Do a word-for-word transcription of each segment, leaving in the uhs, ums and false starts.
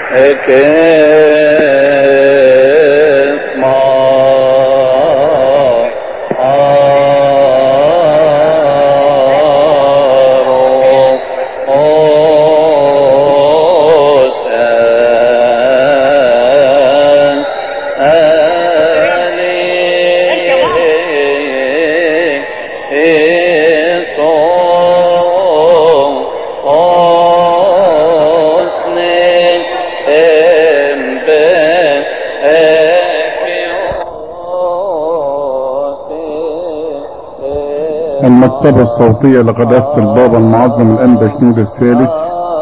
المكتبة الصوتية لقداسة البابا المعظم الأنبا شنودة الثالث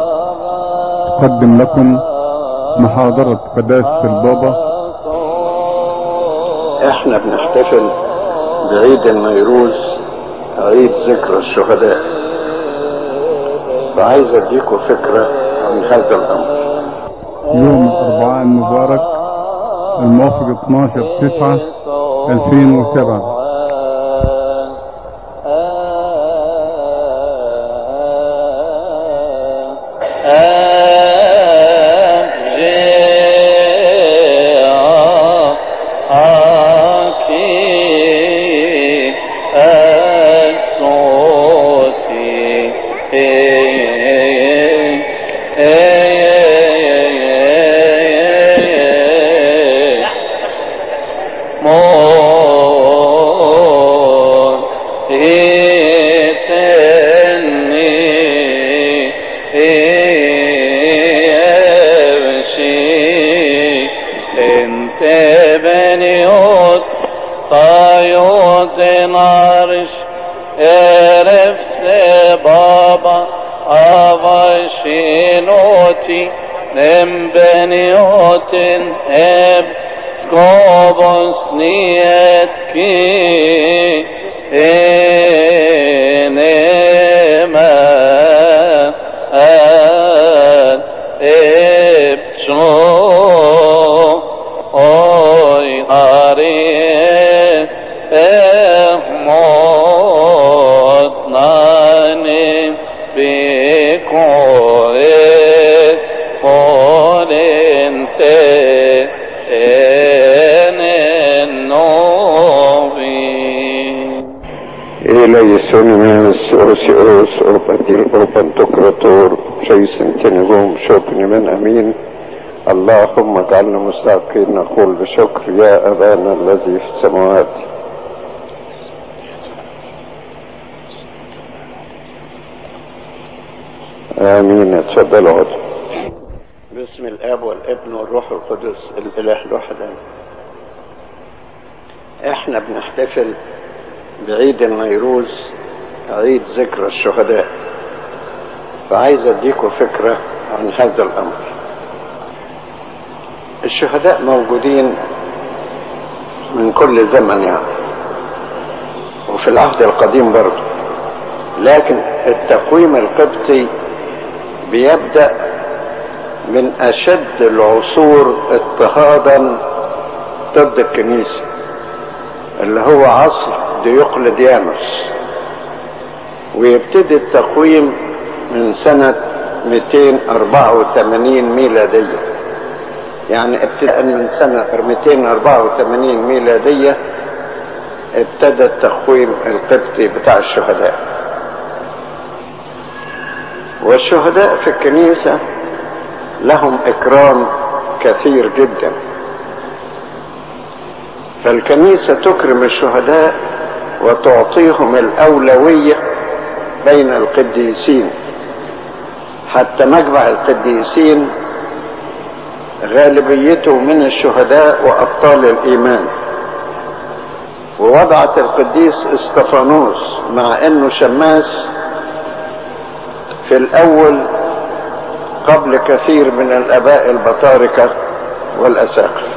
تقدم لكم محاضرة قداسة البابا. احنا بنحتفل بعيد النيروز، عيد ذكرى الشهداء، فعايز اديكم فكرة عن هذا الامر. يوم الاربعاء المبارك الموافق اثناشر تسعة ألفين وسبعة اللهم اجعلنا مستحقين نقول بشكر يا أبانا الذي في السماوات. آمين. اتفضلوا اقعدوا. باسم الآب والابن والروح القدس الإله الواحد آمين. احنا بنحتفل بعيد النيروز، عيد ذكرى الشهداء، فعايز اديكم فكرة عن هذا الأمر. الشهداء موجودين من كل زمن يعني، وفي العهد القديم برضه، لكن التقويم القبطي بيبدأ من أشد العصور اضطهادا ضد الكنيسة، اللي هو عصر ديوقلديانوس، ويبتدي التقويم من سنة مئتين وأربعة وثمانين ميلادية. يعني ابتداء من سنة مئتين وأربعة وثمانين ميلادية ابتدى التقويم القبطي بتاع الشهداء. والشهداء في الكنيسة لهم إكرام كثير جدا، فالكنيسة تكرم الشهداء وتعطيهم الأولوية بين القديسين، حتى مجمع القديسين غالبيته من الشهداء وأبطال الإيمان. ووضعت القديس استفانوس مع أنه شماس في الأول قبل كثير من الآباء البطاركة والأساقفة.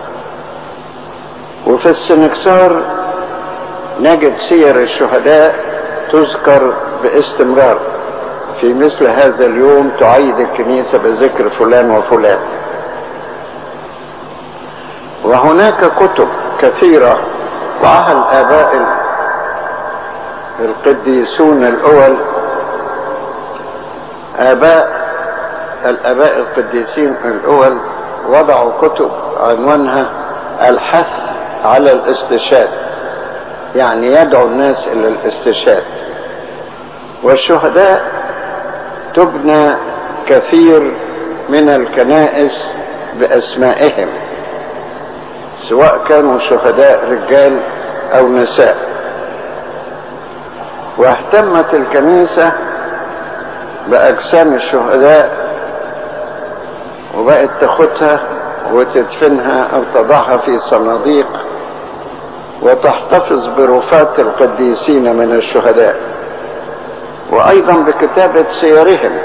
وفي السنكسار نجد سير الشهداء تذكر باستمرار. في مثل هذا اليوم تعيد الكنيسة بذكر فلان وفلان. وهناك كتب كثيرة وضعها الآباء القديسون الأول، آباء الآباء القديسين الأول وضعوا كتب عنوانها الحث على الاستشهاد، يعني يدعو الناس إلى الاستشهاد. والشهداء تبنى كثير من الكنائس بأسمائهم، سواء كانوا شهداء رجال أو نساء. واهتمت الكنيسة بأجسام الشهداء وبقت تاخدها وتدفنها أو تضعها في صناديق وتحتفظ برفات القديسين من الشهداء، وأيضا بكتابة سيرهم،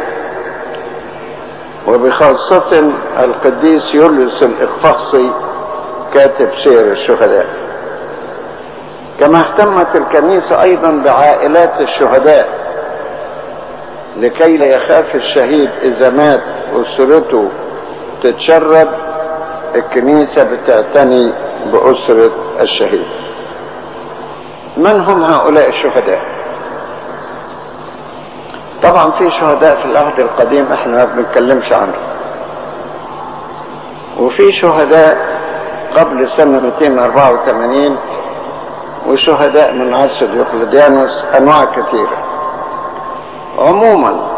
وبخاصة القديس يوليوس الإقفاصي كاتب سير الشهداء. كما اهتمت الكنيسة أيضا بعائلات الشهداء لكي لا يخاف الشهيد إذا مات أسرته تتشرد، الكنيسة بتعتني بأسرة الشهيد. من هم هؤلاء الشهداء؟ طبعا في شهداء في العهد القديم احنا ما بنتكلمش عنه، وفي شهداء قبل سنة مئتين وأربعة وثمانين، وشهداء من عصر ديوقليانوس، انواع كثيرة. عموما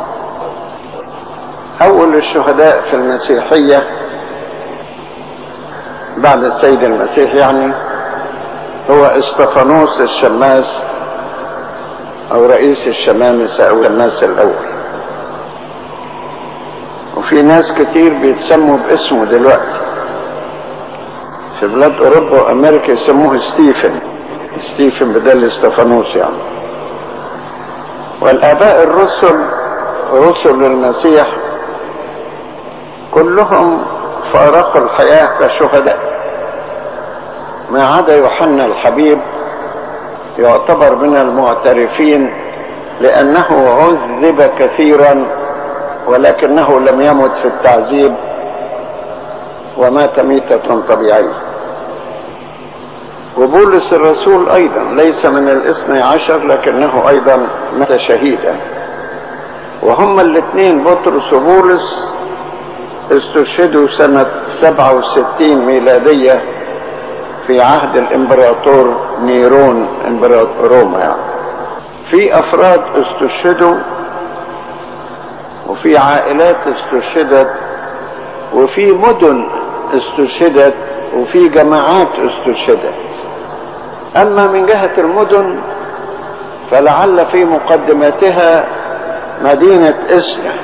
اول الشهداء في المسيحية بعد السيد المسيح يعني هو استفانوس الشماس او رئيس الشمامسة او الشماس الاول. وفي ناس كتير بيتسموا باسمه دلوقتي في بلاد اوروبا وامريكا، يسموه ستيفن، ستيفن بدل استفانوس يعني. والاباء الرسل رسل المسيح كلهم فارقوا الحياة كشهداء، ما عدا يوحنا الحبيب يعتبر من المعترفين لأنه عذب كثيرا ولكنه لم يمت في التعذيب ومات ميتة طبيعية. وبولس الرسول أيضا ليس من الاثني عشر لكنه أيضا مات شهيدا. وهم الاثنين بطرس وبولس استشهدوا سنة سبعة وستين ميلادية في عهد الامبراطور نيرون امبراطور روما يعني. في افراد استشهدوا وفي عائلات استشهدت وفي مدن استشهدت وفي جماعات استشهدت. اما من جهة المدن فلعل في مقدمتها مدينة إسنا.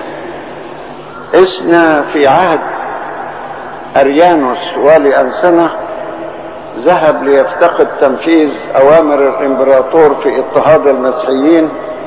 إسنا في عهد أريانوس والي أنسنة ذهب ليفتقد تنفيذ أوامر الإمبراطور في اضطهاد المسيحيين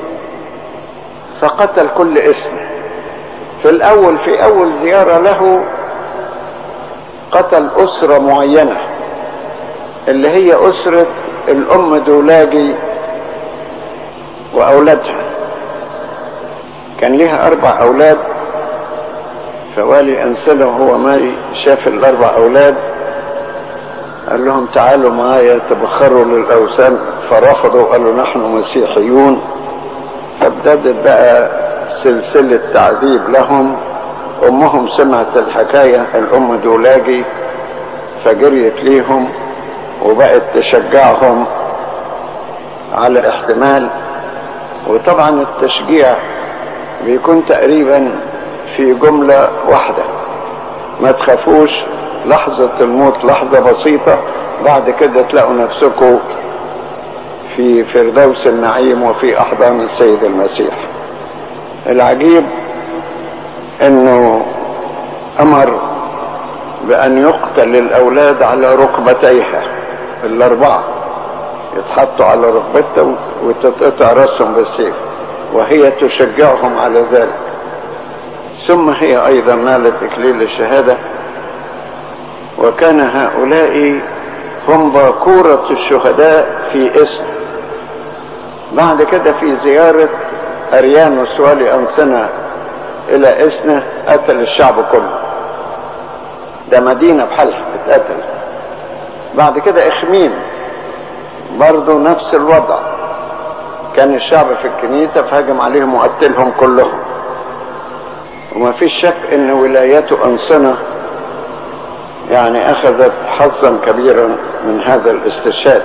فقتل كل اسم. في الأول في أول زيارة له قتل أسرة معينة اللي هي أسرة الأم دولاجي وأولادها. كان لها أربع أولاد، فوالي أنسنة وهو ماري شاف الأربع أولاد قال لهم تعالوا معايا تبخروا للأوثان، فرفضوا قالوا نحن مسيحيون. فابتدت بقى سلسلة تعذيب لهم. أمهم سمعت الحكاية الأم دولاجي فجريت ليهم وبقت تشجعهم على احتمال. وطبعا التشجيع بيكون تقريبا في جملة واحدة، ما تخافوش، لحظة الموت لحظة بسيطة، بعد كده تلاقوا نفسكم في فردوس النعيم وفي أحضان السيد المسيح. العجيب انه امر بان يقتل الاولاد على ركبتيها الاربعة، يتحطوا على ركبتها وتتقطع راسهم بالسيف، وهي تشجعهم على ذلك. ثم هي ايضا نالت اكليل الشهادة. وكان هؤلاء هم باكورة الشهداء في اسم. بعد كده في زيارة أريانوس والي أنسنة إلى إسنا قتل الشعب كله، ده مدينة بحالها اتقتل. بعد كده إخميم برضو نفس الوضع، كان الشعب في الكنيسة فهجم عليهم وقتلهم كلهم. وما فيش شك ان ولايته انصنة يعني اخذت حظا كبيرا من هذا الاستشهاد.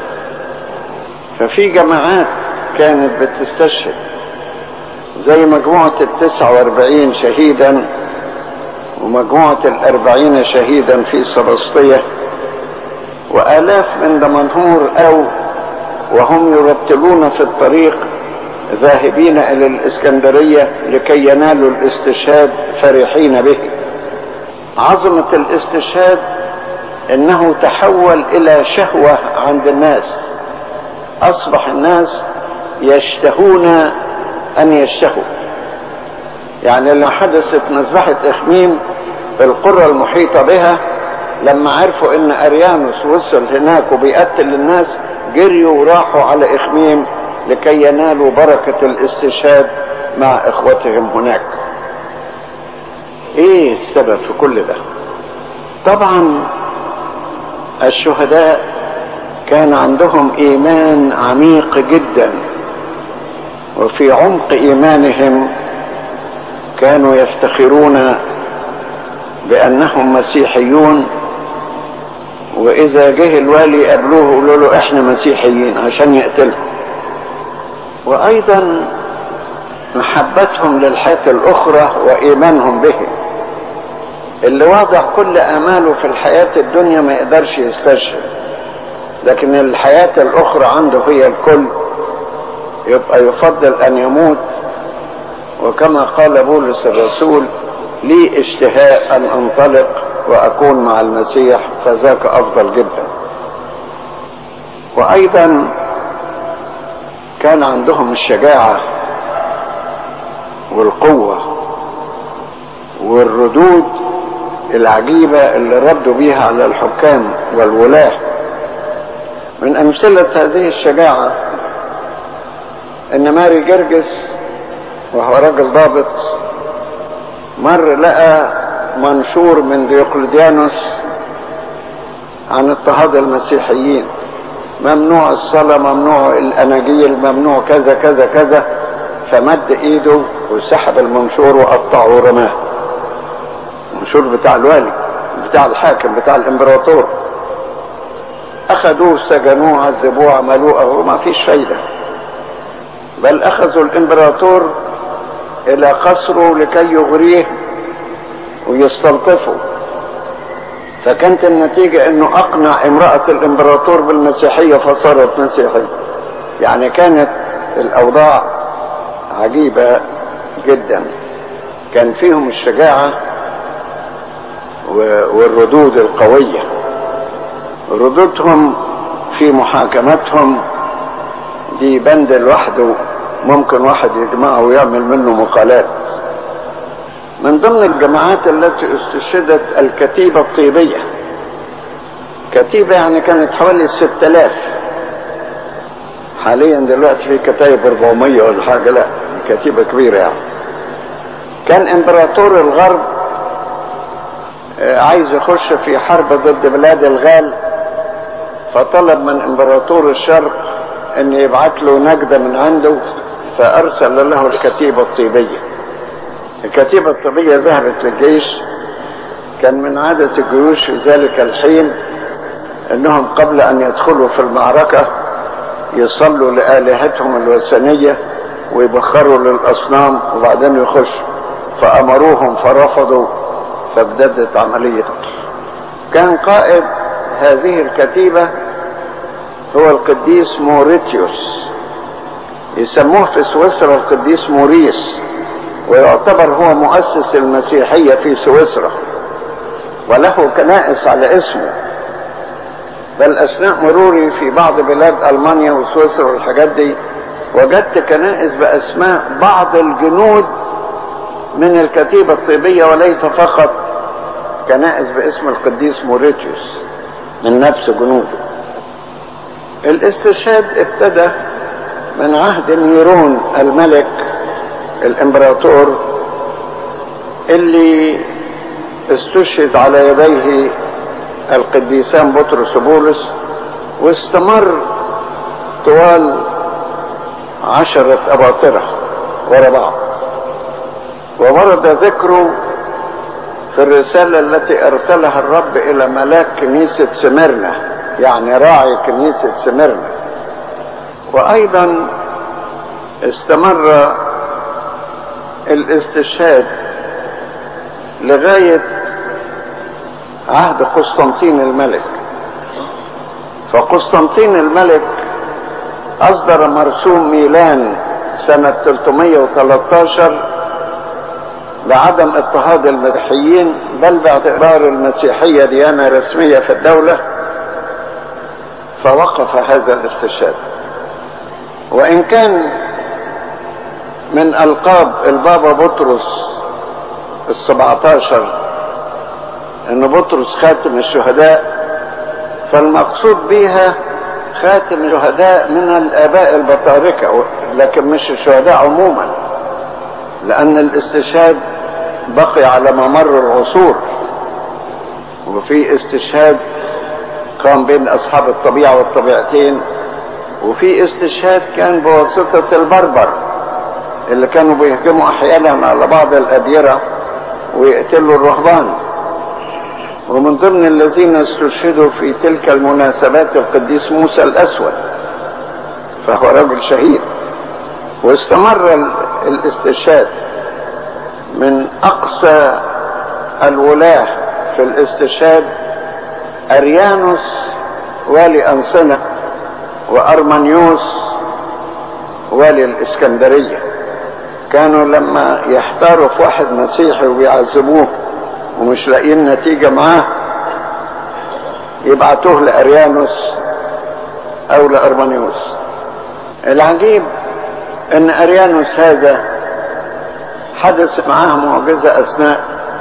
ففي جماعات كانت بتستشهد زي مجموعة التسعة واربعين شهيدا ومجموعة الاربعين شهيدا في سبسطية، والاف من دمنهور او وهم يرتلون في الطريق ذاهبين الى الاسكندرية لكي ينالوا الاستشهاد فرحين به. عظمة الاستشهاد انه تحول الى شهوة عند الناس، اصبح الناس يشتهون ان يشتهوا. يعني لما حدثت مذبحة اخميم القرى المحيطة بها لما عرفوا ان اريانوس وصل هناك وبيقتل الناس جريوا وراحوا على اخميم لكي ينالوا بركة الاستشهاد مع اخوتهم هناك. ايه السبب في كل ده؟ طبعا الشهداء كان عندهم ايمان عميق جدا، وفي عمق ايمانهم كانوا يفتخرون بانهم مسيحيون، واذا جه الوالي يقابلوه يقولوا له احنا مسيحيين عشان يقتلهم. وايضا محبتهم للحياة الاخرى وايمانهم به. اللي واضع كل اماله في الحياة الدنيا ما يقدرش يستشهد، لكن الحياة الاخرى عنده هي الكل، يبقى يفضل ان يموت. وكما قال بولس الرسول لي اشتهاء ان انطلق واكون مع المسيح فذاك افضل جدا. وايضا كان عندهم الشجاعة والقوة والردود العجيبة اللي ردوا بيها على الحكام والولاة. من امثلة هذه الشجاعة ان ماري جرجس وهو راجل ضابط مر لقى منشور من ديوقليديانوس عن اضطهاد المسيحيين، ممنوع الصلاة، ممنوع الاناجيل، ممنوع كذا كذا كذا. فمد ايده وسحب المنشور وقطعه ورماه. المنشور بتاع الوالي، بتاع الحاكم، بتاع الامبراطور. اخذوه سجنوه عذبوه عملوه وما فيش فايدة، بل اخذوا الامبراطور الى قصره لكي يغريه ويستلطفه. فكانت النتيجة انه اقنع امرأة الامبراطور بالمسيحية فصارت مسيحية. يعني كانت الاوضاع عجيبة جدا. كان فيهم الشجاعة والردود القوية. ردودهم في محاكمتهم دي بند لوحده ممكن واحد يجمعه ويعمل منه مقالات. من ضمن الجماعات التي استشهدت الكتيبة الطيبية. كتيبة يعني كانت حوالي ستة آلاف. حاليا دلوقتي في كتايب أربعمية ولا حاجة، لا كتيبة كبيرة يعني. كان امبراطور الغرب عايز يخش في حرب ضد بلاد الغال، فطلب من امبراطور الشرق ان يبعت له نجدة من عنده، فارسل له الكتيبة الطيبية. الكتيبة الطيبية ذهبت للجيش. كان من عادة الجيوش في ذلك الحين انهم قبل ان يدخلوا في المعركة يصلوا لآلهتهم الوثنية ويبخروا للأصنام وبعدين يخشوا. فأمروهم فرفضوا، فابتدت عملية. كان قائد هذه الكتيبة هو القديس موريتيوس، يسموه في سويسرا القديس موريس، ويعتبر هو مؤسس المسيحية في سويسرا، وله كنائس على اسمه. بل أثناء مروري في بعض بلاد ألمانيا وسويسرا والحاجات دي وجدت كنائس بأسماء بعض الجنود من الكتيبة الطيبية، وليس فقط كنائس باسم القديس موريتيوس من نفس جنوده. الاستشهاد ابتدى من عهد نيرون الملك الامبراطور اللي استشهد على يديه القديسان بطرس وبولس، واستمر طوال عشرة أباطرة ورا بعض. وورد ذكره في الرسالة التي أرسلها الرب إلى ملاك كنيسة سميرنا، يعني راعي كنيسة سميرنا. وأيضا استمر الاستشهاد لغاية عهد قسطنطين الملك. فقسطنطين الملك أصدر مرسوم ميلان سنة ثلاثمائة وثلاثة عشر بعدم اضطهاد المسيحيين، بل باعتبار المسيحية ديانة رسمية في الدولة، فوقف هذا الاستشهاد. وإن كان من ألقاب البابا بطرس السبعة عشر أن بطرس خاتم الشهداء، فالمقصود بها خاتم الشهداء من الآباء البطاركة، لكن مش الشهداء عموما، لأن الاستشهاد بقي على ممر العصور، وفي استشهاد قام بين أصحاب الطبيعة والطبيعتين، وفي استشهاد كان بواسطة البربر اللي كانوا بيهجموا أحيانا على بعض الأديرة ويقتلوا الرهبان. ومن ضمن الذين استشهدوا في تلك المناسبات القديس موسى الأسود، فهو رجل شهيد. واستمر الاستشهاد من أقصى الولاة في الاستشهاد أريانوس والي أنصنة، وأرمنيوس والي الإسكندرية. كانوا لما يحتاروا في واحد مسيحي ويعذبوه ومش لاقيين نتيجة معاه يبعتوه لأريانوس أو لأرمنيوس. العجيب أن أريانوس هذا حدث معاه معجزة أثناء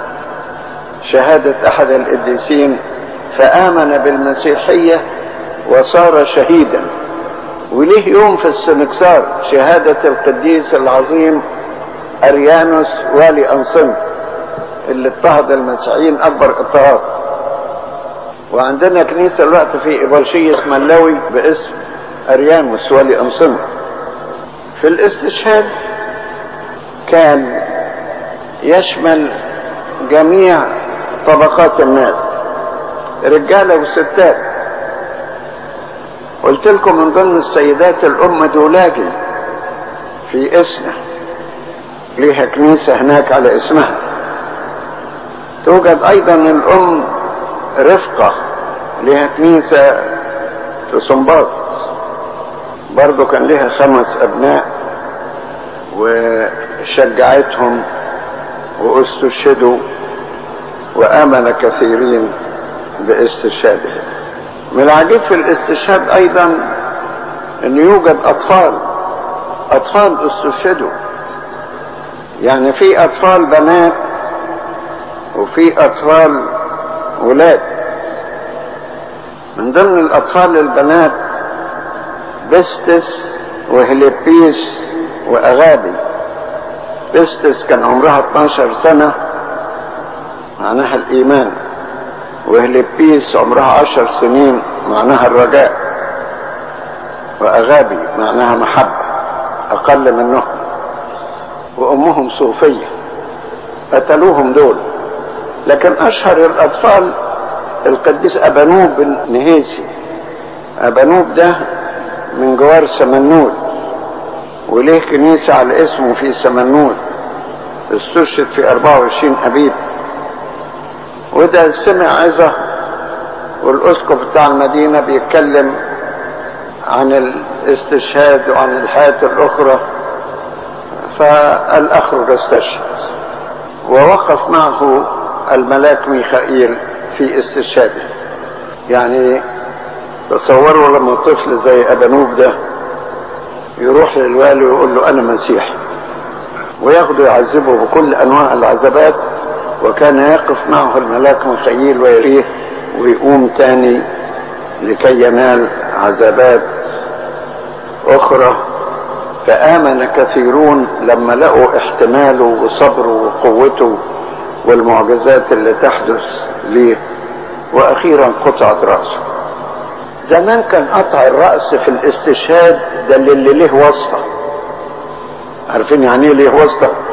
شهادة أحد القديسين، فآمن بالمسيحية وصار شهيدا. وليه يوم في السنكسار شهادة القديس العظيم أريانوس والي أنصنة اللي اضطهد المسيحيين أكبر اضطهاد. وعندنا كنيسة الوقت في إبرشية ملاوي باسم أريانوس والي أنصنة. في الاستشهاد كان يشمل جميع طبقات الناس، رجالة وستات. قلت لكم من ضمن السيدات الأم دولاجي في إسنا، ليها كنيسة هناك على اسمها. توجد أيضا الأم رفقة، ليها كنيسة في صنباط، برضو كان لها خمس أبناء وشجعتهم واستشهدوا، وآمن كثيرين باستشهادهم. من العجيب في الاستشهاد أيضا أن يوجد أطفال أطفال استشهدوا، يعني في أطفال بنات وفي أطفال ولاد. من ضمن الأطفال البنات بستس وهليبيس وأغابي. بستس كان عمرها اتناشر سنة معناها الإيمان، وهليبيس عمرها عشر سنين معناها الرجاء، وأغابي معناها محبة أقل منهم. وأمهم صوفية، قتلوهم دول. لكن أشهر الأطفال القديس أبانوب بن نهيسي. أبانوب ده من جوار سمنود، وليه كنيسة على اسمه في سمنود، استشهد في أربعة وعشرين أبيب. وده سمع عظة، والأسقف بتاع المدينة بيتكلم عن الاستشهاد وعن الحياة الأخرى، فالأخرج استشهد. ووقف معه الملاك ميخائيل في استشهاده. يعني تصوروا لما طفل زي أبانوب ده يروح للوالي ويقول له أنا مسيحي، وياخده يعذبه بكل أنواع العذابات، وكان يقف معه الملاك ميخائيل ويريه ويقوم تاني لكي ينال عذابات أخرى. فآمن كثيرون لما لقوا احتماله وصبره وقوته والمعجزات اللي تحدث ليه. وأخيرا قطعت رأسه. زمان كان قطع الرأس في الاستشهاد ده اللي ليه واسطة. عارفين يعني ايه ليه واسطة؟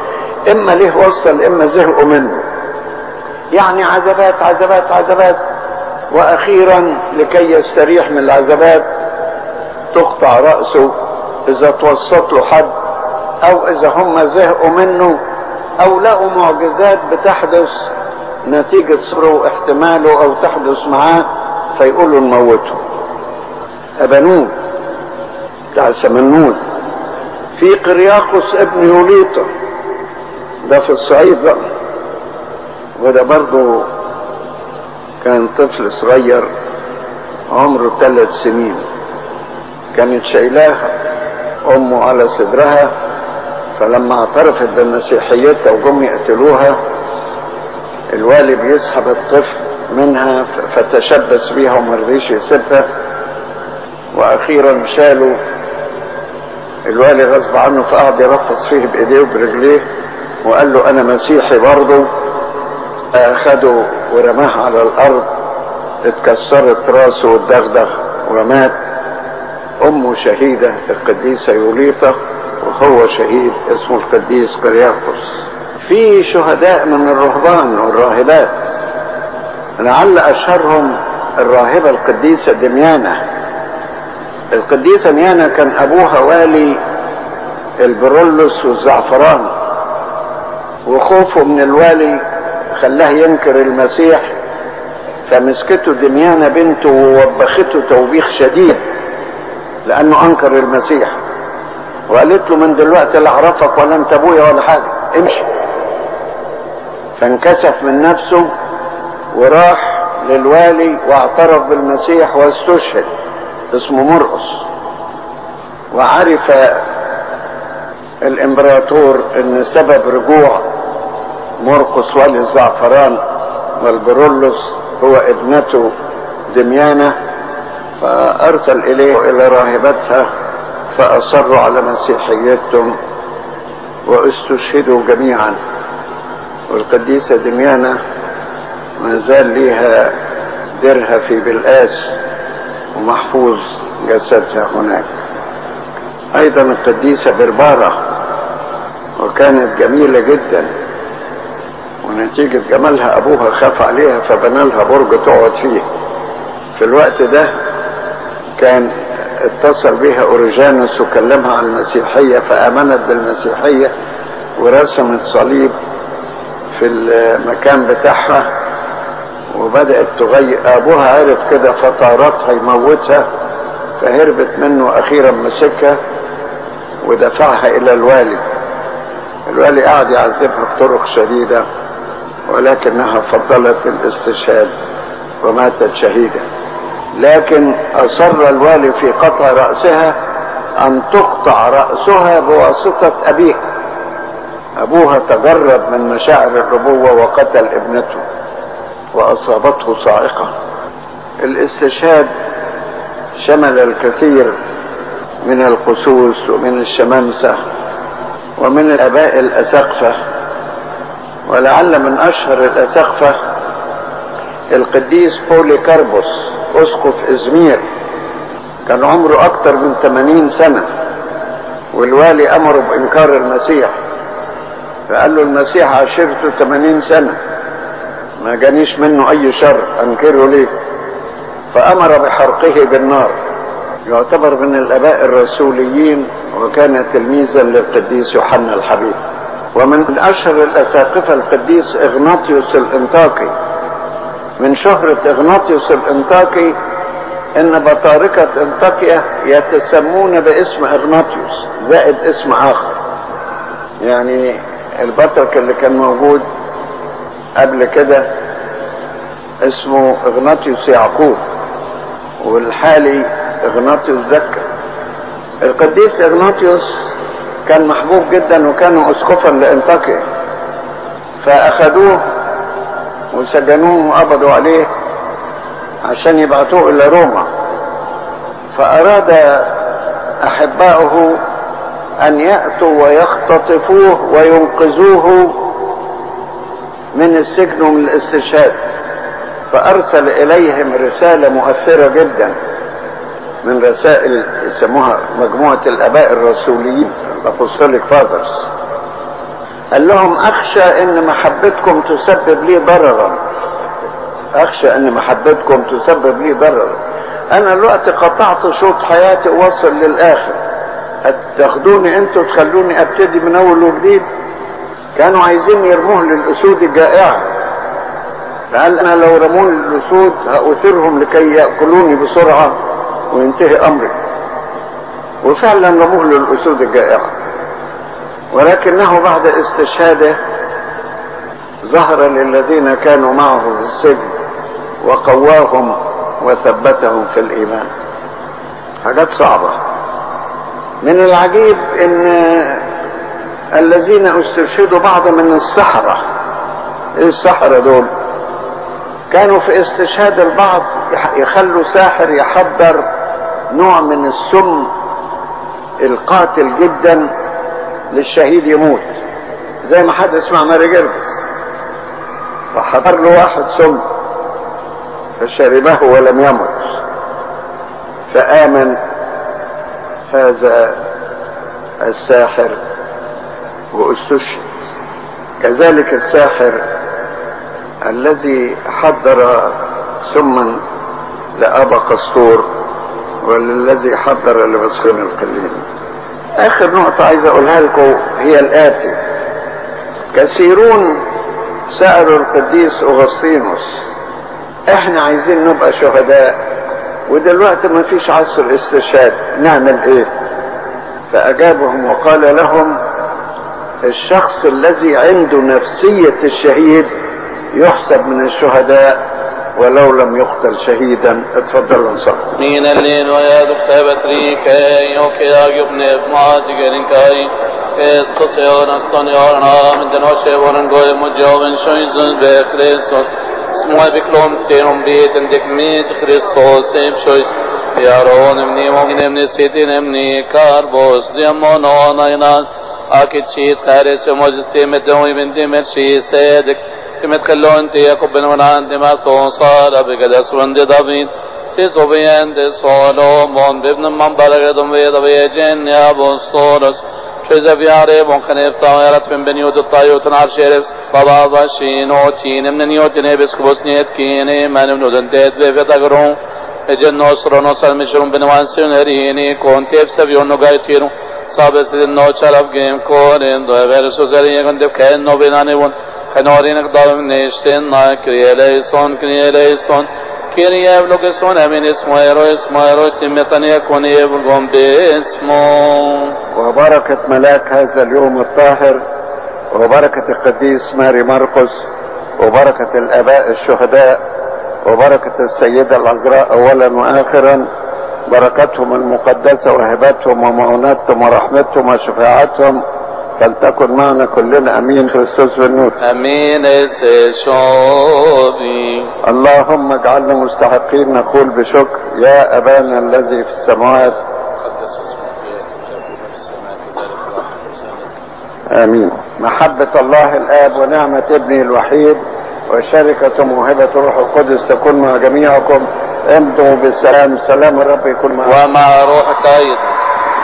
اما ليه وصل اما زهقوا منه، يعني عذابات عذابات عذابات، واخيرا لكي يستريح من العذابات تقطع رأسه اذا توسط له حد، او اذا هم زهقوا منه او لقوا معجزات بتحدث نتيجة صبره واحتماله او تحدث معاه فيقولوا نموته. ابنون بتاع سمنون، في قرياقس ابن يوليطة ده في الصعيد بقى، وده برضو كان طفل صغير عمره ثلاث سنين، كانت شايلاه امه على صدرها، فلما اعترفت بمسيحيتها وجم يقتلوها الوالي بيسحب الطفل منها فتشبث بيها وما رضيش يسيبها، واخيرا شالوا الوالي غصب عنه فقعد يرفص فيه بايديه وبرجليه وقال له انا مسيحي برضه. اخده ورماه على الارض، اتكسرت راسه واتدغدغ ومات. امه شهيدة القديسة يوليطة وهو شهيد اسمه القديس قرياقس. في شهداء من الرهبان والراهبات، لعل اشهرهم الراهبة القديسة دميانة. القديسة دميانة كان ابوها والي البرولوس والزعفران، وخوفه من الوالي خلاه ينكر المسيح، فمسكته دميانة بنته ووبخته توبيخ شديد لانه انكر المسيح، وقالت له من دلوقتي لا اعرفك ولا انت ابويا ولا حاجه، امشي. فانكسف من نفسه وراح للوالي واعترف بالمسيح واستشهد، اسمه مرقس. وعرف الامبراطور ان سبب رجوع مرقس والي الزعفران والبرولوس هو ابنته دميانة، فارسل اليه الى راهبتها فاصروا على مسيحيتهم واستشهدوا جميعا. والقديسة دميانة ما زال ليها درها في بلقاس ومحفوظ جسدها هناك. ايضا القديسة بربارة، وكانت جميلة جدا، ونتيجة جمالها ابوها خاف عليها فبنى لها برج تقعد فيه. في الوقت ده كان اتصل بها اوريجانوس وكلمها عن المسيحية فامنت بالمسيحية ورسمت صليب في المكان بتاعها وبدأت تغير. ابوها عرف كده فطارتها يموتها فهربت منه، واخيرا مسكها ودفعها الى الوالي. الوالي قعد يعذبها بطرق شديدة ولكنها فضلت الاستشهاد وماتت شهيدة. لكن اصر الوالي في قطع رأسها ان تقطع رأسها بواسطة ابيها. ابوها تجرد من مشاعر الابوة وقتل ابنته واصابته صاعقة. الاستشهاد شمل الكثير من القسوس ومن الشمامسة ومن الاباء الاساقفة، ولعل من اشهر الاساقفة القديس بوليكاربوس اسقف ازمير، كان عمره اكتر من ثمانين سنة، والوالي امره بانكار المسيح، فقال له المسيح عاشرته ثمانين سنة ما جانيش منه اي شر، انكره ليه؟ فامر بحرقه بالنار. يعتبر من الاباء الرسوليين وكان تلميذا للقديس يوحنا الحبيب. ومن اشهر الاساقفة القديس اغناطيوس الانطاكي. من شهرة اغناطيوس الانطاكي ان بطاركة انطاكيا يتسمون باسم اغناطيوس زائد اسم اخر، يعني البطرك اللي كان موجود قبل كده اسمه اغناطيوس يعقوب، والحالي اغناطيوس زكا. القديس اغناطيوس كان محبوب جدا وكان اسقفا لانطاكيا، فاخذوه وسجنوه وقبضوا عليه عشان يبعتوه الى روما. فاراد احباؤه ان يأتوا ويختطفوه وينقذوه من السجن ومن الاستشهاد، فارسل اليهم رسالة مؤثرة جدا من رسائل يسموها مجموعة الاباء الرسوليين الابوستوليك فاذرز. قال لهم اخشى ان محبتكم تسبب لي ضررا، اخشى ان محبتكم تسبب لي ضررا. انا الوقت قطعت شوط حياتي اوصل للاخر، هتاخدوني انتوا تخلوني ابتدي من اول وجديد؟ كانوا عايزين يرموه للاسود الجائعة، فقال انا لو رموني للاسود هاثيرهم لكي ياكلوني بسرعة وينتهي امري. وفعلا رموه للاسود الجائعة، ولكنه بعد استشهاده ظهر للذين كانوا معه في السجن وقواهم وثبتهم في الايمان. حاجات صعبة. من العجيب ان الذين استشهدوا بعض من السحرة، ايه السحرة دول؟ كانوا في استشهاد البعض يخلوا ساحر يحضر نوع من السم القاتل جدا للشهيد يموت، زي ما حد اسمع ماري جرجس، فحضر له واحد سم فشربه ولم يمت، فآمن هذا الساحر واستشهد. كذلك الساحر الذي حضر سما لأبا قسطور والذي حضر لمسخن القليل. اخر نقطة عايز اقولها لكم هي الاتي: كثيرون سألوا القديس اغسطينوس احنا عايزين نبقى شهداء ودلوقتي ما فيش عصر استشهاد، نعمل ايه؟ فاجابهم وقال لهم: الشخص الذي عنده نفسية الشهيد يحسب من الشهداء ولو لم يقتل شهيدا. اتفضلوا انصروا. من الليل ويادك سابتري كي يوكي يبني بمعاتك كي استطيعون استطيعون من دنوشي ورنقوي مجاوبين شويزن بكريسوس اسمه بكلهم تيرون بيتن دكميت كريسوس بشويس يارون مني ومن من سيدين مني كاربوس ديمون ونينان اكيد شيء تاريس موجتي مدوي من دي مرشي سيدك تمتخلون تيكوبن ونان دماغتون صار بقدس وندي دابين تيزوبين دي صولومون بابن من بلغدهم ويدوي جن يا بوستورس شوزا بياري ممكن يبطاو يرد من بنيوت الطايوتن عرشيرفس بابا باشينو تين من نيوتن بسكبوس نيت كيني من بنودن تيت بفتاقرون اجن نصرون سلمشرون بنوان سنريني كون تيف سبيون نغايتيرون سابس لنو شرف جيم كورين دو بيرسو زرين كنتب كين نو بنانيون كنورين قدام نيشتين نا كرياليسون كرياليسون كيريا بلوكسون امين اسمو ايرو اسمو ايرو استمتن يكون يبلغم باسمو. وبركة ملاك هذا اليوم الطاهر وبركة القديس ماري مرقس وبركة الاباء الشهداء وبركة السيدة العذراء اولا واخرا، بركتهم المقدسة وهبتهم ومعوناتهم ورحمتهم وشفاعتهم فلتكن معنا كلنا امين. كريستوس بالنور امين. شوبي اللهم اجعلنا مستحقين نقول بشكر: يا ابانا الذي في السماوات قدس اسمك ياتي ملكوتك في السماء كذلك في الارض. امين. محبة الله الاب ونعمة ابنه الوحيد وشركة موهبة روح القدس تكون مع جميعكم. امضوا بالسلام. سلام الرب يكون معكم ومع روحك ايضا.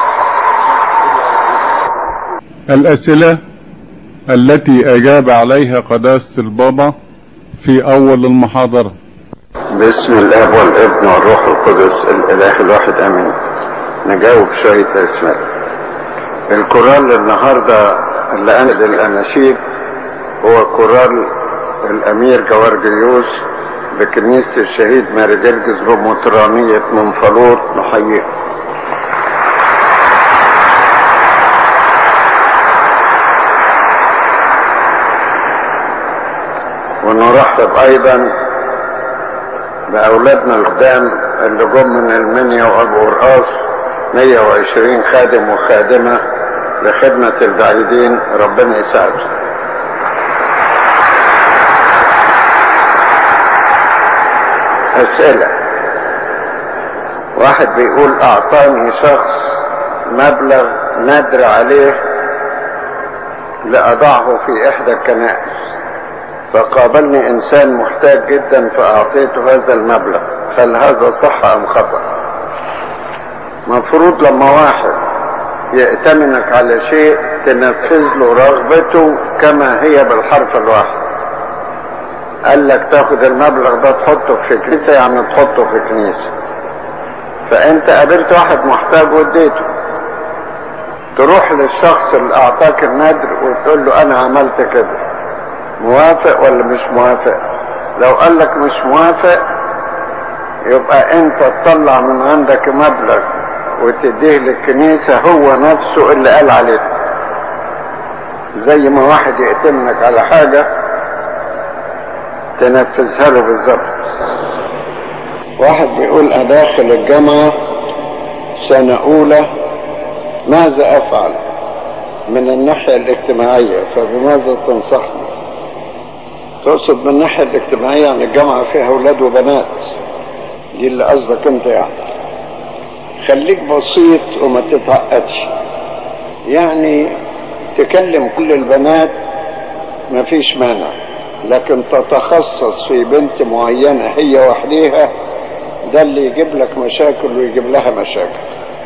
الأسئلة التي أجاب عليها قداسة البابا في أول المحاضرة. باسم الاب والابن والروح القدس الاله الواحد امين. نجاوب شوية اسماء. الكورال النهاردة اللي أنقل الاناشيد هو كورال الامير جوارجيوس بكنيسة الشهيد ماري جرجس بمطرانية منفلوط. نحييه. ونرحب ايضا باولادنا القدام اللي جم من المنيا وابو قرقاص مية وعشرين خادم وخادمة لخدمة البعيدين. ربنا يساعده. اسئلة. واحد بيقول: اعطاني شخص مبلغ ندر عليه لأضعه في احدى الكنائس، فقابلني انسان محتاج جدا فاعطيته هذا المبلغ، هل هذا صح ام خطأ؟ مفروض لما واحد يأتمنك على شيء تنفذ له رغبته كما هي بالحرف الواحد. قال لك تاخد المبلغ ده تحطه في كنيسة، يعني تحطه في كنيسة. فانت قابلت واحد محتاج واديته، تروح للشخص اللي اعطاك النذر وتقول له انا عملت كده، موافق ولا مش موافق؟ لو قال لك مش موافق يبقى انت تطلع من عندك مبلغ وتديه للكنيسة هو نفسه اللي قال عليه. زي ما واحد يأتمنك على حاجة تنفذها له بالظبط. واحد بيقول أداخل الجامعة سنة أولى، ماذا أفعل من الناحية الاجتماعية؟ فبماذا تنصحني؟ تقصد من الناحية الاجتماعية يعني الجامعة فيها أولاد وبنات، دي اللي قصدك أنت يعني. خليك بسيط وما تتعقدش، يعني تكلم كل البنات مفيش مانع، لكن تتخصص في بنت معينة هي وحديها، ده اللي يجيب لك مشاكل ويجيب لها مشاكل.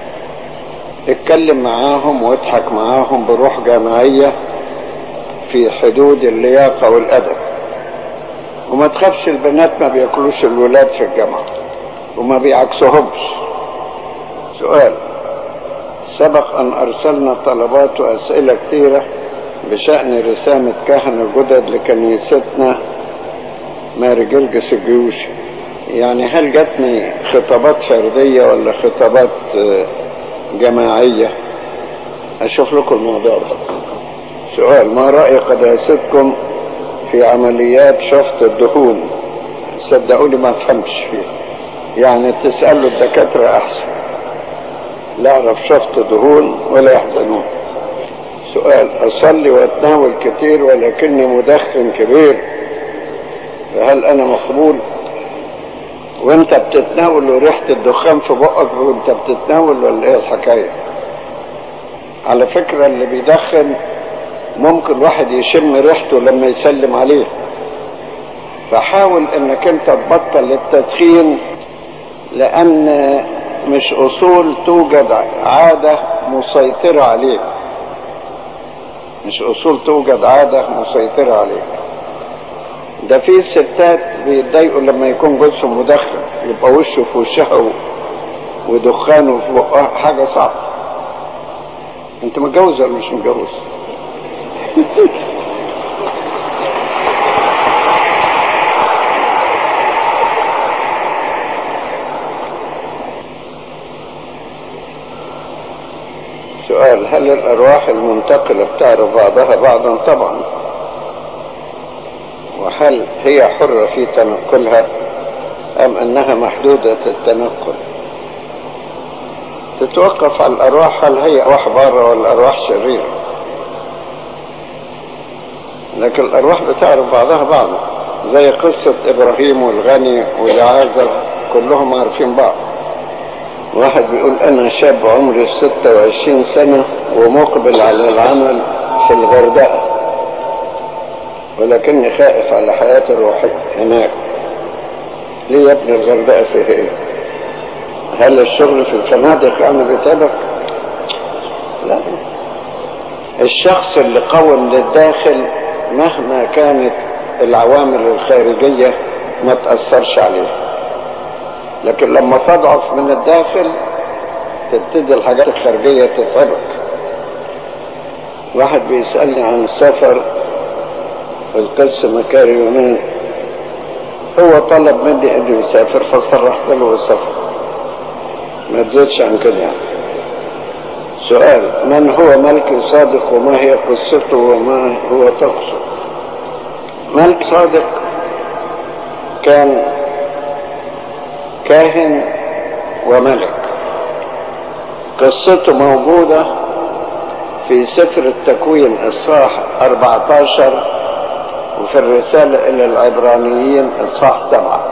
اتكلم معاهم واضحك معاهم بروح جماعية في حدود اللياقة والأدب، وما تخافش البنات ما بياكلوش الولاد في الجامعة وما بيعكسهمش. سؤال: سبق أن أرسلنا طلبات وأسئلة كثيرة بشأن رسامة كهنة جدد لكنيستنا ماري جرجس الجيوشي، يعني هل جاتني خطابات فردية ولا خطابات جماعية؟ أشوف لكم الموضوع ده. سؤال: ما رأي قداستكم في عمليات شفط الدهون؟ صدقوني ما تفهمش فيه، يعني تسألوا الدكاترة أحسن، لا أعرف شفط دهون ولا يحزنون. سؤال: أصلي وأتناول كتير ولكني مدخن كبير، فهل أنا مقبول؟ وأنت بتتناول وريحة الدخان في بقك وأنت بتتناول ولا إيه الحكاية؟ على فكرة اللي بيدخن ممكن واحد يشم ريحته لما يسلم عليه، فحاول انك انت تبطل التدخين، لان مش اصول توجد عادة مسيطرة عليك، مش اصول توجد عادة مسيطرة عليك. ده في ستات بيتضايقوا لما يكون جوزهم مدخن، يبقى وشه في وشها ودخانه في بقها، حاجة صعبة. انت متجوز ولا مش متجوز؟ سؤال: هل الأرواح المنتقلة بتعرف بعضها بعضا؟ طبعا. وهل هي حرة في تنقلها أم أنها محدودة التنقل؟ تتوقف على الأرواح، هل هي أرواح بارة ولا أرواح شريرة. لكن الأرواح بتعرف بعضها بعضا، زي قصة إبراهيم والغني والعازر، كلهم عارفين بعض. واحد بيقول: أنا شاب عمري ستة وعشرين سنة ومقبل على العمل في الغردقة، ولكني خائف على حياتي الروحية هناك. ليه يا ابن الغردقة فيه ايه؟ هل الشغل في الفنادق يعني بيتعبك؟ لا، الشخص اللي قوي من الداخل مهما كانت العوامل الخارجية ما تأثرش عليه، لكن لما تضعف من الداخل تبتدي الحاجات الخارجية تتعبك. واحد بيسألني عن السفر، القس مكاري يونان، هو طلب مني انه يسافر فصرحت له بالسفر، ما تزيدش عن كده يعني. سؤال: من هو ملك صادق وما هي قصته وما هو طقسه؟ ملك صادق كان كاهن وملك، قصته موجودة في سفر التكوين الصح أربعة عشر وفي الرسالة إلى العبرانيين الصح سبعة.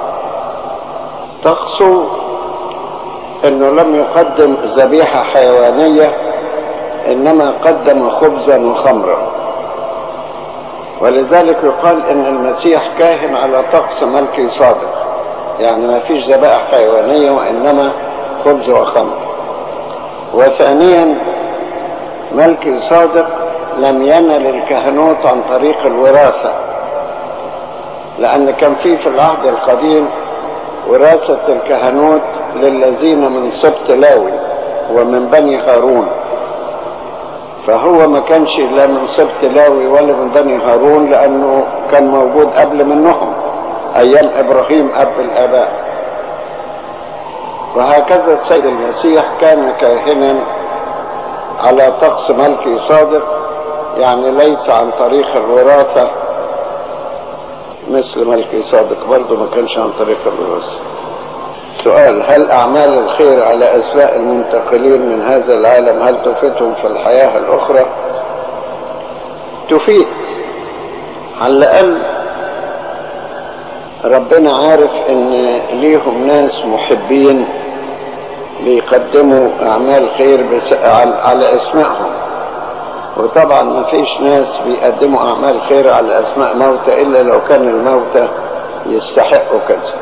طقسه انه لم يقدم ذبيحة حيوانية، انما قدم خبزا وخمرا، ولذلك يقال ان المسيح كاهن على طقس ملكي صادق، يعني ما فيش ذبائح حيوانية وانما خبز وخمر. وثانيا ملكي صادق لم ينل الكهنوت عن طريق الوراثة، لأن كان في في العهد القديم وراثة الكهنوت للذين من سبط لاوي ومن بني هارون، فهو ما كانش لا من سبط لاوي ولا من بني هارون، لأنه كان موجود قبل منهم أيام إبراهيم أب الآباء. وهكذا السيد المسيح كان كاهنا على طقس ملكي صادق، يعني ليس عن طريق الوراثة مثل ملكي صادق، برضه ما كانش عن طريق الوراثة. سؤال: هل أعمال الخير على أسماء المنتقلين من هذا العالم هل تفيدهم في الحياة الأخرى؟ تفيد، على الأقل ربنا عارف إن ليهم ناس محبين بيقدموا أعمال خير بس على أسمائهم، وطبعا ما فيش ناس بيقدموا أعمال خير على أسماء موتى إلا لو كان الموتى يستحقوا كذا.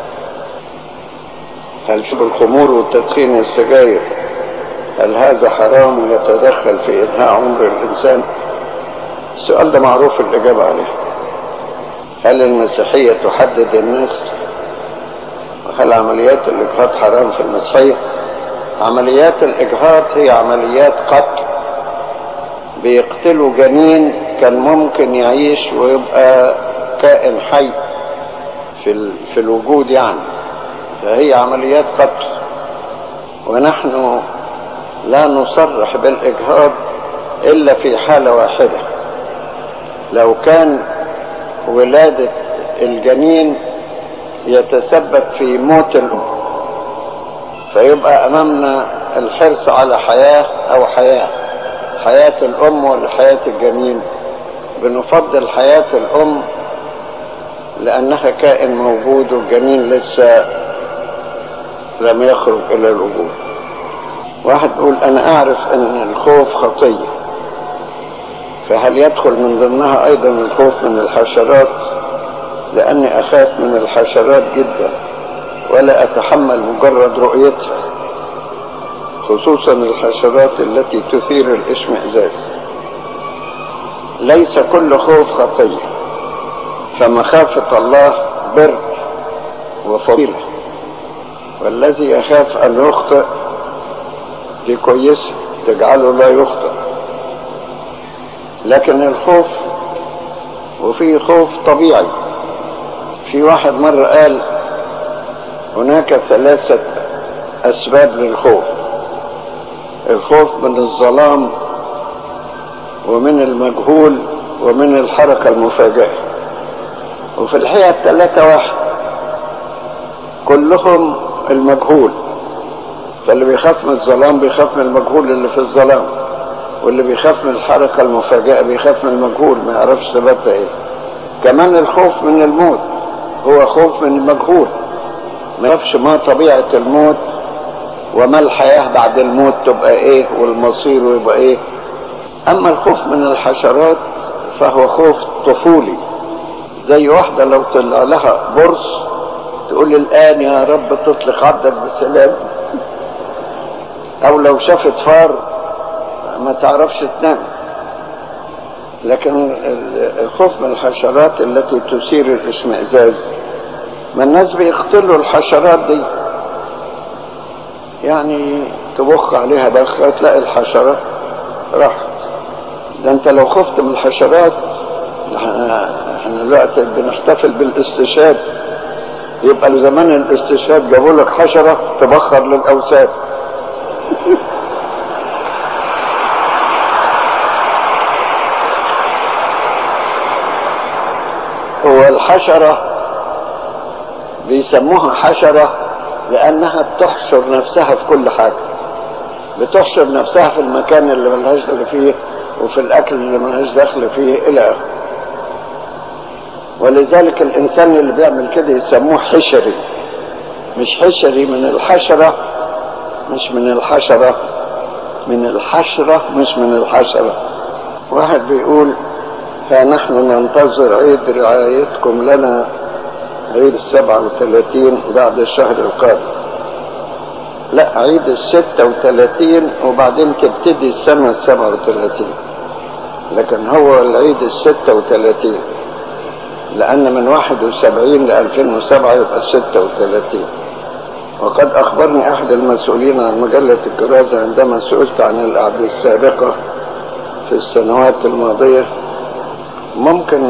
هل شرب الخمور والتدخين السجاير هل هذا حرام ويتدخل في إنهاء عمر الإنسان؟ السؤال ده معروف الإجابة عليه. هل المسيحية تحدد الناس؟ وهل عمليات الإجهاض حرام في المسيحية؟ عمليات الإجهاض هي عمليات قتل، بيقتلوا جنين كان ممكن يعيش ويبقى كائن حي في, في الوجود يعني، فهي عمليات قتل. ونحن لا نصرح بالإجهاض إلا في حالة واحدة، لو كان ولادة الجنين يتسبب في موت الأم، فيبقى أمامنا الحرص على حياة أو حياة حياة الأم ولا حياة الجنين. بنفضل حياة الأم لأنها كائن موجود والجنين لسه لم يخرج إلى الوجود. واحد يقول: أنا أعرف أن الخوف خطية، فهل يدخل من ضمنها أيضا الخوف من الحشرات؟ لأني أخاف من الحشرات جدا ولا أتحمل مجرد رؤيتها، خصوصا الحشرات التي تثير الاشمئزاز. ليس كل خوف خطية، فمخافة الله بر وفضيلة، والذي يخاف أن يخطئ دي كويسة تجعله لا يخطئ. لكن الخوف وفيه خوف طبيعي. في واحد مرة قال هناك ثلاثة أسباب للخوف: الخوف من الظلام ومن المجهول ومن الحركة المفاجئة. وفي الحقيقة الثلاثة واحد، كلهم المجهول. فاللي بيخاف من الظلام بيخاف من المجهول اللي في الظلام، واللي بيخاف من الحركة المفاجئة بيخاف من المجهول ما يعرفش سببها ايه. كمان الخوف من الموت هو خوف من المجهول، ما يعرفش ما طبيعة الموت وما الحياة بعد الموت تبقى ايه والمصير يبقى ايه. اما الخوف من الحشرات فهو خوف طفولي، زي واحدة لو طلع لها برص تقول الآن يا رب تطلق عبدك بالسلام، او لو شافت فار ما تعرفش تنام. لكن الخوف من الحشرات التي تثير الاشمئزاز، ما الناس بيقتلوا الحشرات دي، يعني تبخ عليها بخة تلاقي الحشرات راحت. ده انت لو خفت من الحشرات، احنا دلوقتي بنحتفل بالاستشهاد، يبقى لزمان الاستشهاد جابوا لك حشرة تبخر للأوساد. والحشرة بيسموها حشرة لأنها بتحشر نفسها في كل حاجة، بتحشر نفسها في المكان اللي ملهاش دخل فيه وفي الأكل اللي ملهاش دخل فيه إلى آخره. ولذلك الإنسان اللي بيعمل كده يسموه حشري، مش حشري من الحشرة، مش من الحشرة، من الحشرة مش من الحشرة. واحد بيقول: ها نحن ننتظر عيد رعايتكم لنا، عيد السبعة وثلاثين بعد الشهر القادم. لا، عيد الستة وثلاثين وبعدين تبتدي السنة السبعة وثلاثين. لكن هو العيد الستة وثلاثين، لأن من واحد وسبعين لألفين وسبعة يبقى الستة وثلاثين. وقد أخبرني أحد المسؤولين عن مجلة الكرازة عندما سئلت عن الأعداد السابقة في السنوات الماضية، ممكن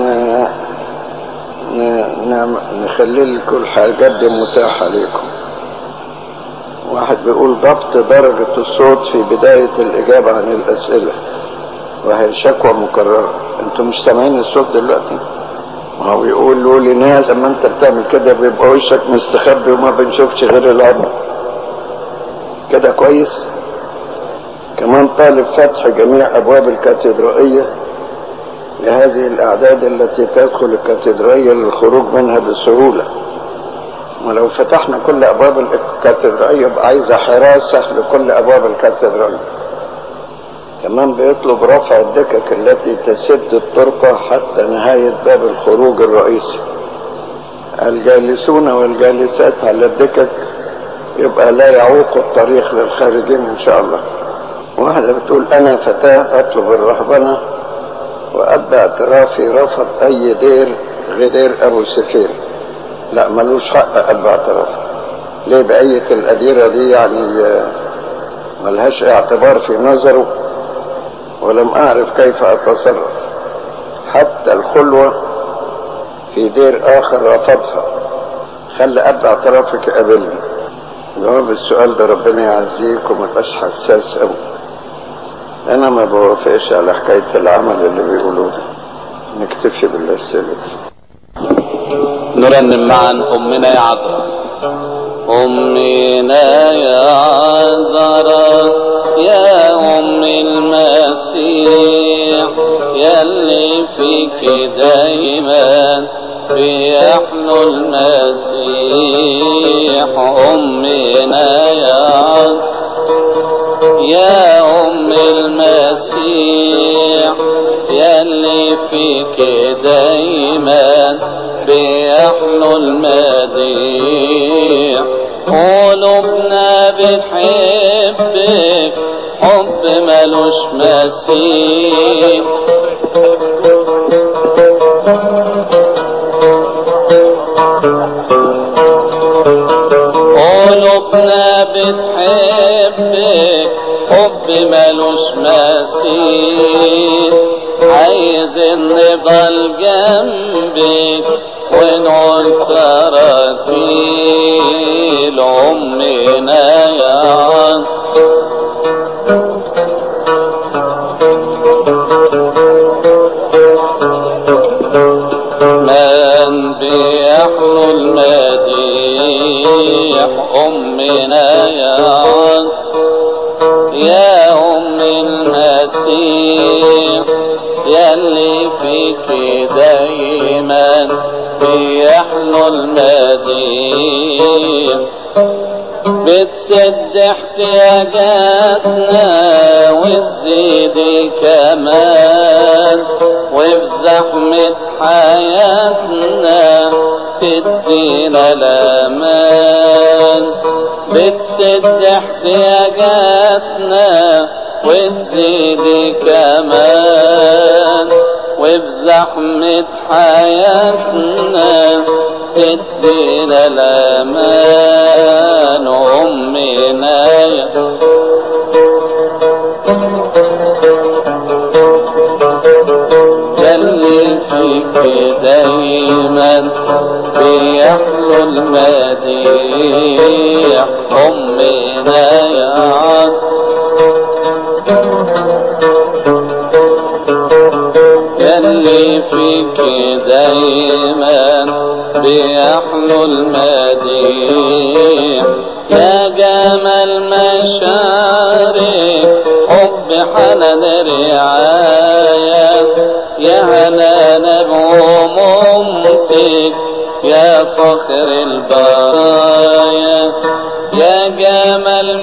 نخلي لكم الحاجات دي متاحة لكم. واحد بيقول ضبط درجة الصوت في بداية الإجابة عن الأسئلة، وهي شكوى مكررة. انتوا مش سامعين الصوت دلوقتي؟ ما هو يقول له لناس اما انت بتعمل كده بيبقى وشك مستخبي وما بنشوفش غير العظم كده. كويس. كمان طالب فتح جميع ابواب الكاتدرائية لهذه الاعداد التي تدخل الكاتدرائية للخروج منها بسهولة. ولو فتحنا كل ابواب الكاتدرائية يبقى عايزة حراسة لكل ابواب الكاتدرائية. كمان بيطلب رفع الدكك التي تسد الطرقة حتى نهاية باب الخروج الرئيسي. الجالسون والجالسات على الدكك يبقى لا يعوق الطريق للخارجين ان شاء الله. واحدة بتقول انا فتاة اطلب الرهبنة وابدأ اعترافي رفض اي دير غير ابو سفير. لا ملوش حق ابدأ اعتراف. ليه؟ بأية الاديرة دي يعني ملهاش اعتبار في نظره، ولم اعرف كيف اتصرف. حتى الخلوة في دير اخر رفضها. خلي ابدا اعترافك قابلني. جواب السؤال ده ربنا يعزيك وما تبقاش حساس قوي. انا ما بوافقش على حكاية العمل اللي بيقولوه ده. نكتفي بالاسئلة. نرنم معا امنا يا عذراء. امنا يا عذراء يا ام المسيح يلي فيك دايما بيحلو المسيح. امنا يا يا ام المسيح يلي فيك دايما بيحلو المديح. قلوبنا بتحبك حب ملوش مثيل. قلوبنا بتحبك حب ملوش مثيل. عايزين نضل جنبك ونقول تراتيل. امنا يا من بيحلو المديح. امنا يا يا ام المسيح يلي فيك دايما بيحلو المديح. بتسد احتياجاتنا وتزيدي كمان، وفي زحمة حياتنا تدينا الامان. بتسد احتياجاتنا وتزيدي كمان، وفي زحمة حياتنا تدينا الامان. امنا يلي فيك دايما بيحلو المديح. امنا يا يلي فيك دايما بيحلو المديح. يا جمال مشارك حب حنان رعاية. يا هنان بأمومتك يا فخر البرايا. يا جمال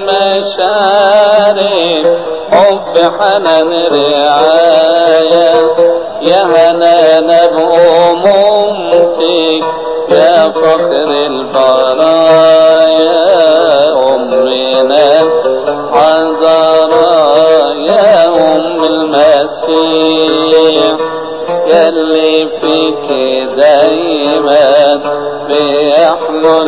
مشارك حب حنان رعاية. يا هنان بأمومتك يا فخر البرايا. أمنا عذراء يا أم المسيح يلي فيك دايما بيحلو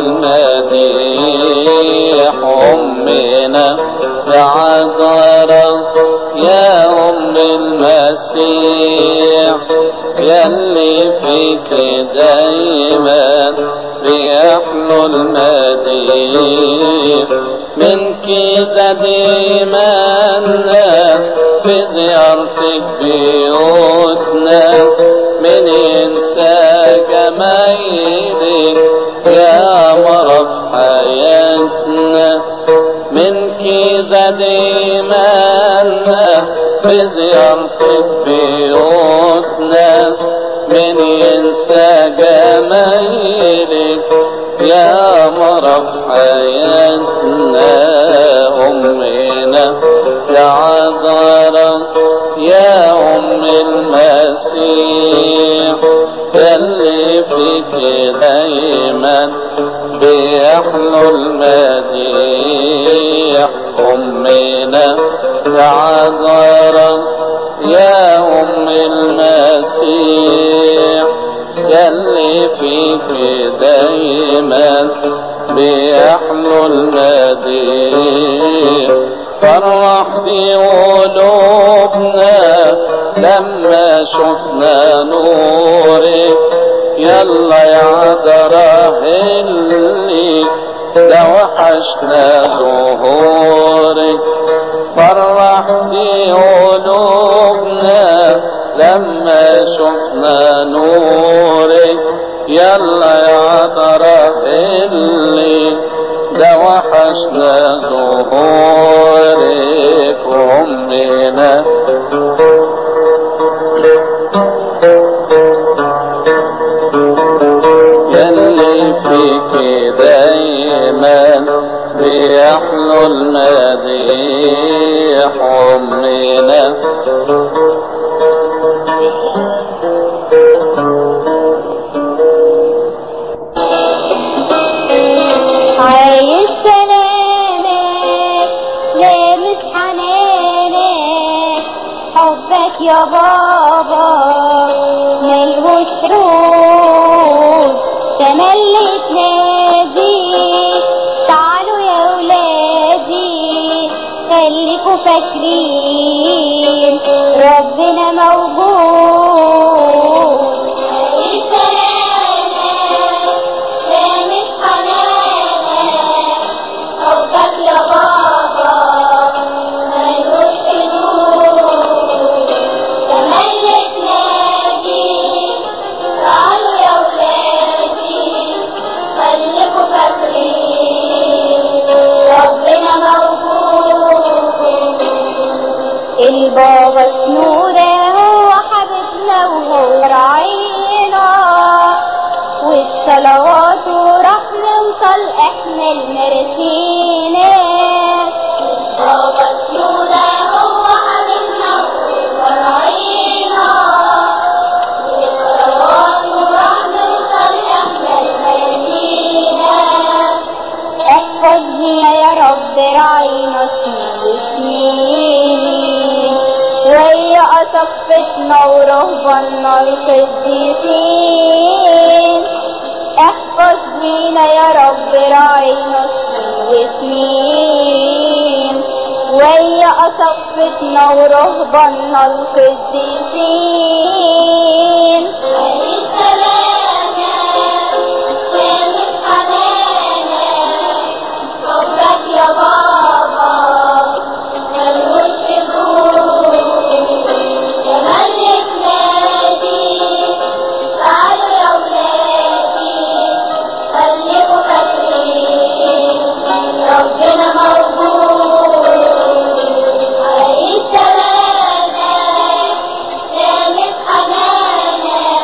المديح. أمنا يا عذراء يا أم المسيح، يلي فيك دايما بيحلو المديح. منك زاد إيماننا في زيارتك بيوتنا، من ينسى جمايلك يا مرة في حياتنا. منك زاد إيماننا في زيارتك بيوتنا، من ينسى جمايلك يا مرة في حياتنا. أمنا يا عذراء يا أم المسيح، يلي فيك دايما بيحلو المديح. أمنا يا عذراء يا أم المسيح، يلي فيك دايما بيحلو المديح. فرحتي قلوبنا لما شفنا نورك، يلا يا عذراء اللي ده وحشنا ظهورك. فرحتي قلوبنا لما شفنا نورك، يلا يا عذراء اللي ده وحشنا ظهورك. أمنا يلي فيك دايما بيحلو المديح. أمنا عايز سلامك لامس حنانك، حبك يا بابا ملهوش حدود. تملي تنادي تعالوا يا ولادي، خليكوا فاكرين ربنا موجود. عايز سلامك لامس حنانك، حبك يا بابا ملوش حدود. تملي تنادي تعالوا يا ولادي، خليكوا فاكرين ربنا موجود. البابا سنودة هو حبيبنا وهو راعينا، والصلوات وراح نوصل احنا المرسينا. بابا سنودة هو حبيبنا وهو راعينا، والصلوات وراح نوصل احنا المرسينا. احفظني يا رب راعينا سنين وسنين، ويا أصفتنا ورهبنا القديسين. احفظنينا يا رب راعينا سنين وسنين، ويا أصفتنا ورهبنا القديسين. عايز سلامك لامس حنانك، حبك يا بابا ملوش حدود. تملي تنادي تعالوا يا ولادي، خليكوا فاكرين ربنا موجود. عايز سلامك لامس حنانك،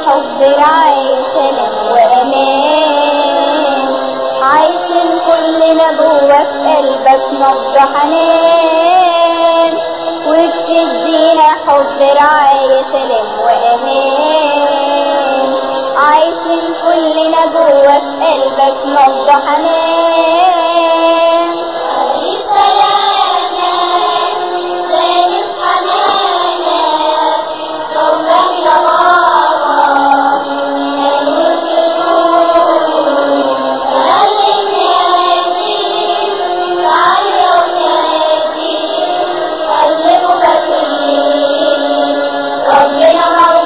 حب رعاية سلام وأمان، عايشين كلنا جوا في قلبك نبض حنان، وبتدينا حب رعاية سلام وأمان، عايشين كلنا جوا في قلبك نبض حنان. عليك سلامك زانت حنانك حبك يا بابا حلو الجنون، خليك نادين تعالى ونادين خليكوا فاكرين ربنا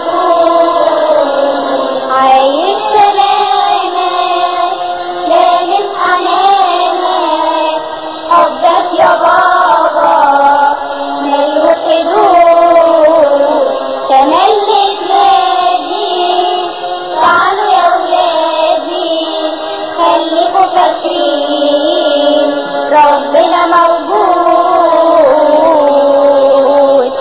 موجود. عايش سلامك زانت حنانك حبك يا بابا ملوش حدود، تملي تنادي تعالوا يا ولادي خليكوا فاكرين ربنا موجود.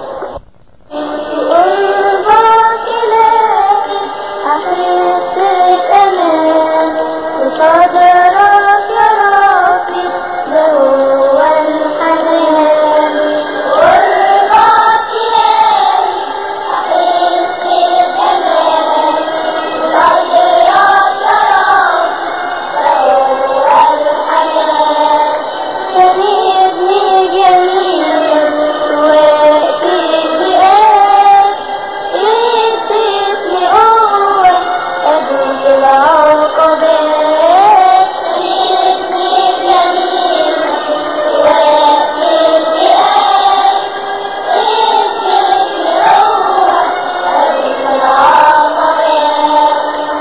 قربك إلهي أحس بأمان، وصدرك يا ربي ده هو الحنان. قربك إلهي أحس بأمان، وصدرك يا ربي ده هو الحنان. سندني جميل وقت الضيقات، اديتني قوة أدوس العقبات. سندني جميل وقت الضيقات، اديتني قوة أدوس العقبات.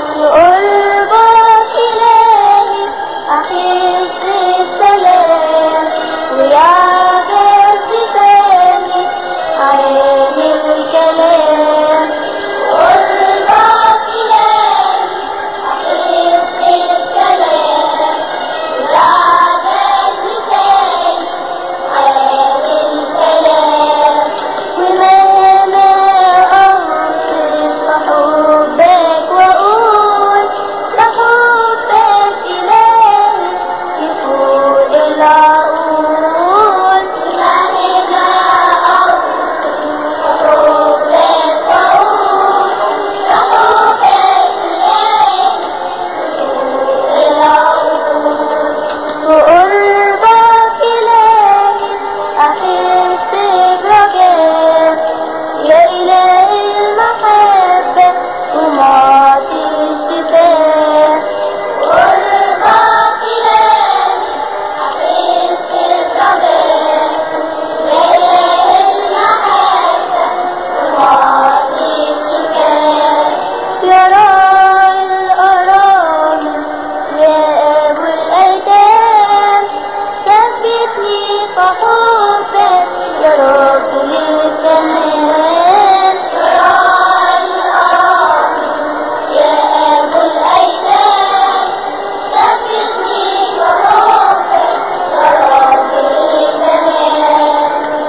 قربك إلهي أحس بسلام، ويعجز لساني عن الكلام. قربك إلهي أحس بسلام، ويعجز لساني عن الكلام. ومهما أوصف حبك وأقول ده حبك إلهي يفوق العقول. مهما أوصف حبك وأقول ده حبك إلهي يفوق العقول. وقربك إلهي أحس برجاء يا إلهي المحبة ومعطي الشفاء. قربك إلهي أحس برجاء يا إلهي المحبة ومعطي الشفاء. يا راعي الأرامل يا أبو الأيتام، ثبتني في حبك يا رب للكمال. يا راعي الأرامل يا أبو الأيتام، ثبتني في حبك يا رب للكمال.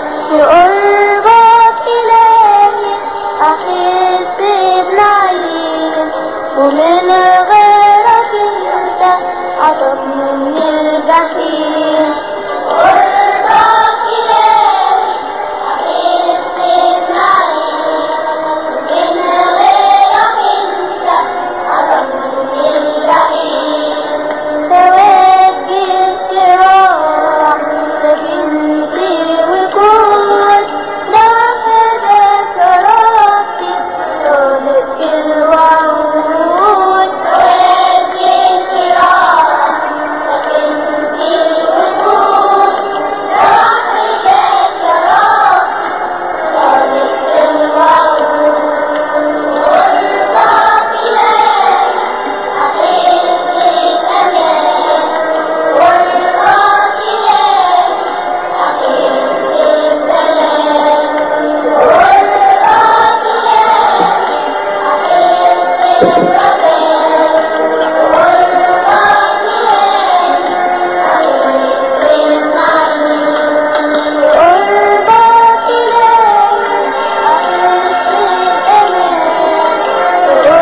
قربك إلهي أحس بنعيم، ومن غيرك انت عطفني من الجحيم. قربك إلهي أحس بنعيم، ومن غيرك انت عطفني من الجحيم. توجه الشراع سكنتي وكون لوحدك يا ربي صادق الوعود. توجه الشراع سكنتي وكون لوحدك يا ربي صادق الوعود. قربك إلهي أحس بأمان، قربك إلهي أحس بسلام. قربك إلهي أحس برجاء، قربك إلهي أحس بنعيم. قربك إلهي أحس بأمان،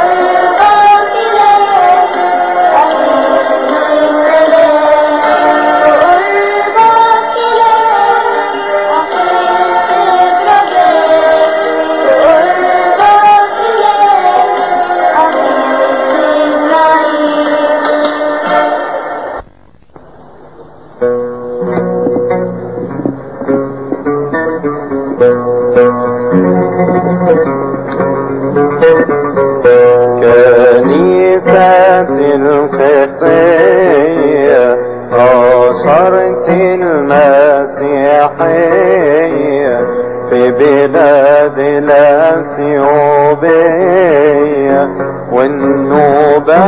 والنوبة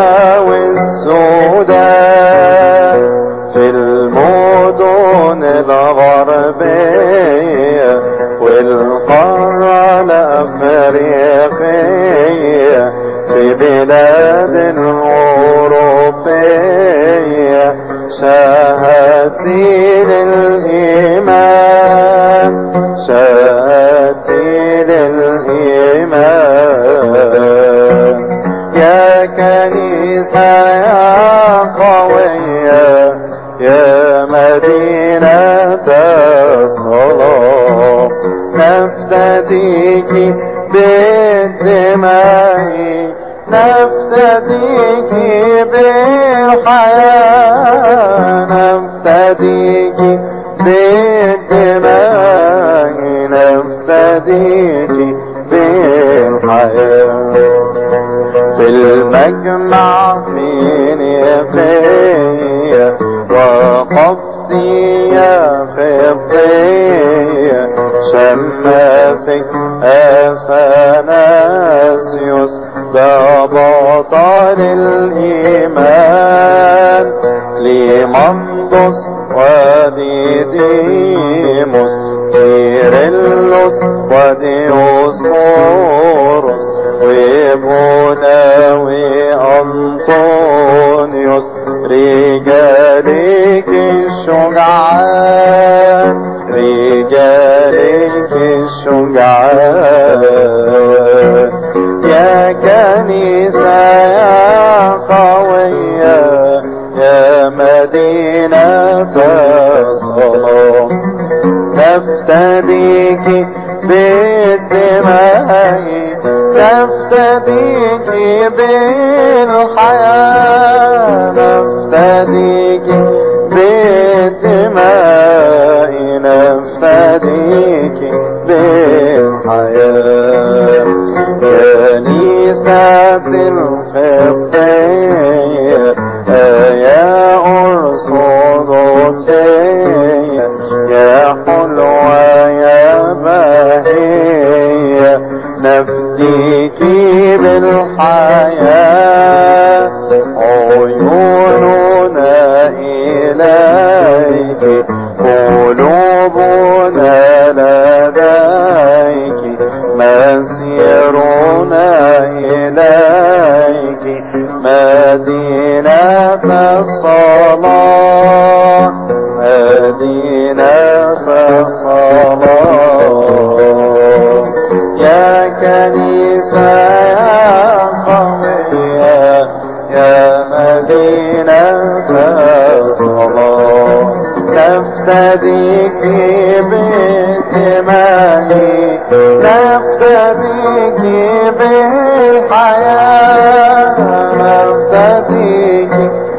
والسودان في المدن الغربية والقارة الأفريقية في بلاد أوروبية شهادتي للإيمان شهادتي للإيمان يا كنيسة يا قوية يا مدينة الصلاة نفتديك بالدماء نفتديك بالحياة نفتديك بالدماء نفتديك بالحياة في المجمع في نقية وقفتي يا قبطية شماسك أثناسيوس ده بطل الإيمان لمندس وديديموس كيرلس وديوسكوروس وبونا وأنطونيوس رجالك الشجعان رجالك الشجعان يا كنيسة يا قوية يا مدينة الصلاة نفتديك بالدماء نفتديك بالحياة نفتديك بالدماء نفتديك بالحياة كنيسة القبطية يا أرثوذكسية يا حلوة يا بهية نفديك بالحياة عيوننا إليك قلوبنا لديك مسيرنا إليك مدينة الصلاة مدينة الصلاة يا كنيسة يا قوية يا مدينة الصلاة نفتديك بالدماء نفتديك بالحياة نفتديك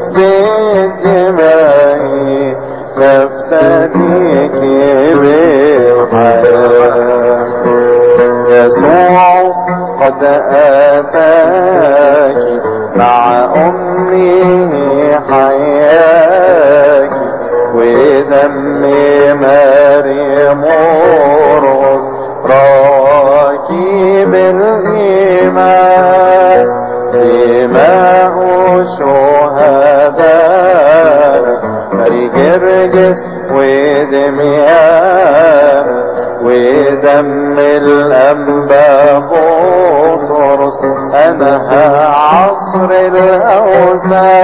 بالدماء نفتديك بالحياة يسوع قد آتاك مع أمه حياك ودم مريم مرقس راكب الإيمان دماء شهداء جرجس ودميان ودم الأنبا بطرس أنهى عصر الأوثان